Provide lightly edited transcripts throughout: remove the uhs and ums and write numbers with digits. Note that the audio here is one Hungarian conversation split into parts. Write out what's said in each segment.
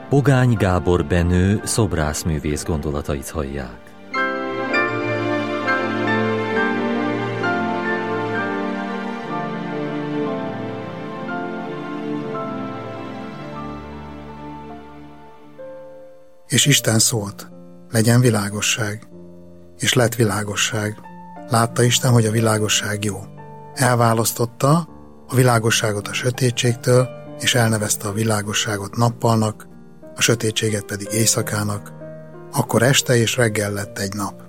Pogány Gábor Benő szobrászművész gondolatait hallják. És Isten szólt, legyen világosság, és lett világosság. Látta Isten, hogy a világosság jó. Elválasztotta a világosságot a sötétségtől, és elnevezte a világosságot nappalnak, a sötétséget pedig éjszakának. Akkor este és reggel lett egy nap.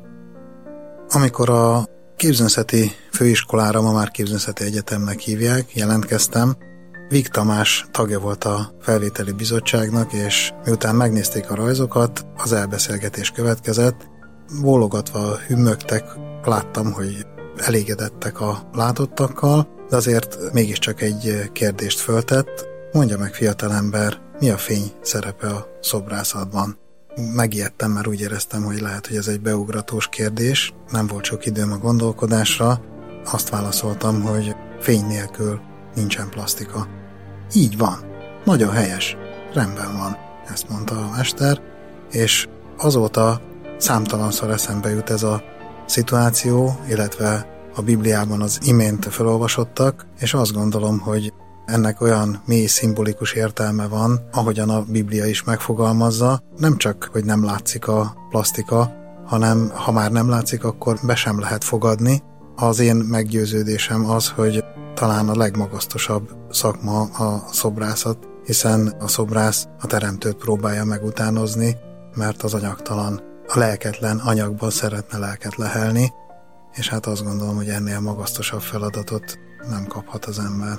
Amikor a képzőművészeti főiskolára, ma már képzőművészeti egyetemnek hívják, jelentkeztem, Vig Tamás tagja volt a felvételi bizottságnak, és miután megnézték a rajzokat, az elbeszélgetés következett. Bólogatva hümmögtek, láttam, hogy elégedettek a látottakkal, de azért mégiscsak egy kérdést föltett. Mondja meg, fiatalember, mi a fény szerepe a szobrászatban? Megijedtem, mert úgy éreztem, hogy lehet, hogy ez egy beugratós kérdés. Nem volt sok időm a gondolkodásra. Azt válaszoltam, hogy fény nélkül nincsen plasztika. Így van. Nagyon helyes. Rendben van. Ezt mondta a mester, és azóta számtalanszor eszembe jut ez a szituáció, illetve a Bibliában az imént felolvasottak, és azt gondolom, hogy ennek olyan mély szimbolikus értelme van, ahogyan a Biblia is megfogalmazza, nem csak, hogy nem látszik a plasztika, hanem ha már nem látszik, akkor be sem lehet fogadni. Az én meggyőződésem az, hogy talán a legmagasztosabb szakma a szobrászat, hiszen a szobrász a teremtőt próbálja megutánozni, mert az anyagtalan, a lelketlen anyagban szeretne lelket lehelni, és hát azt gondolom, hogy ennél magasztosabb feladatot nem kaphat az ember.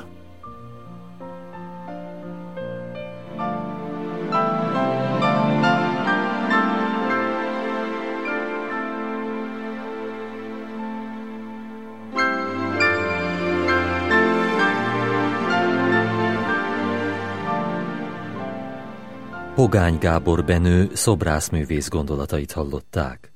Pogány Gábor Benő szobrászművész gondolatait hallották.